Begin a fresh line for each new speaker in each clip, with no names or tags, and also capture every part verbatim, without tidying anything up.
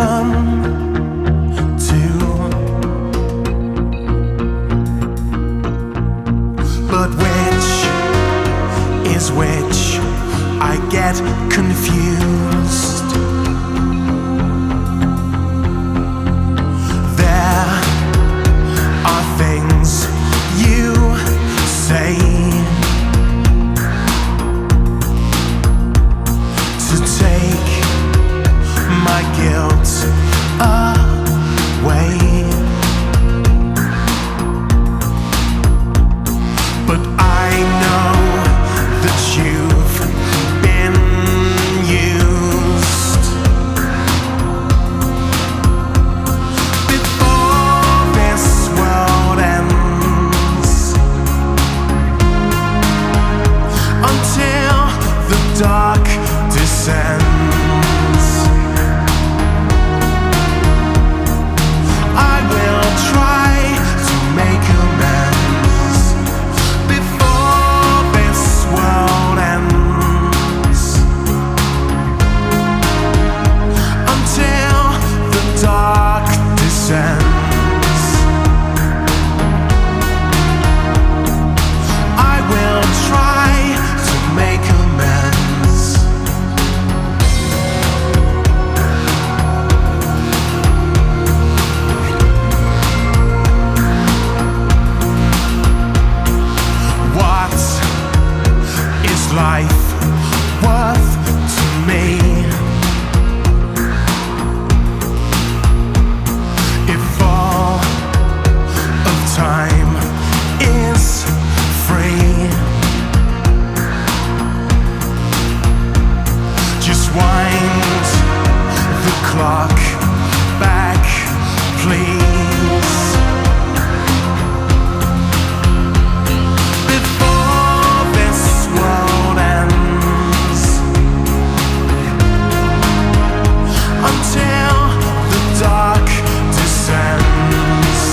come to. But which is which? I get confused. There are things you say to take my guilt away, but I know that you've been used. Before this world ends, until the dark descends, I will try to make amends. Before this world ends, until the dark descends, I will try to make amends. What is life worth to me if all of time is free? Just wind the clock back, please. Before this world ends, until the dark descends,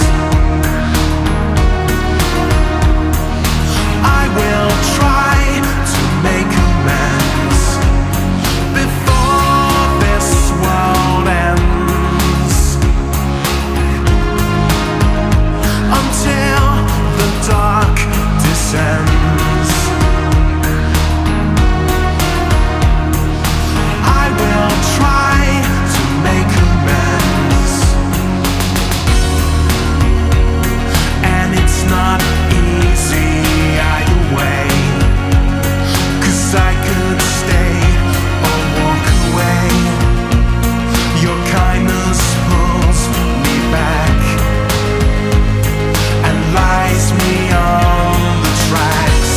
I will try to make amends. Before this world ends, until the dark descends, I will try to make amends. And it's not easy either way, 'cause I could stay or walk away. Your kindness pulls me back and lies me on the tracks.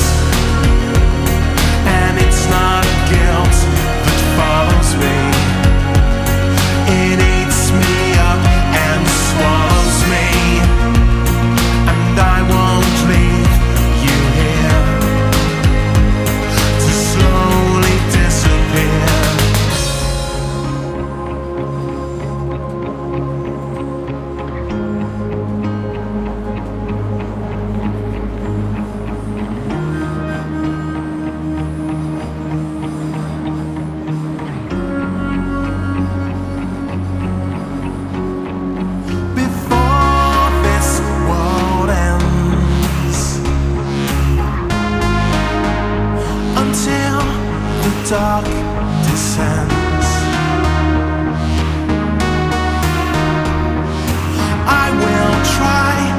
And it's not guilt that follows me, it eats me up and swallows me. And I won't leave you here to slowly disappear. Before this world ends, until the dark descends, I will try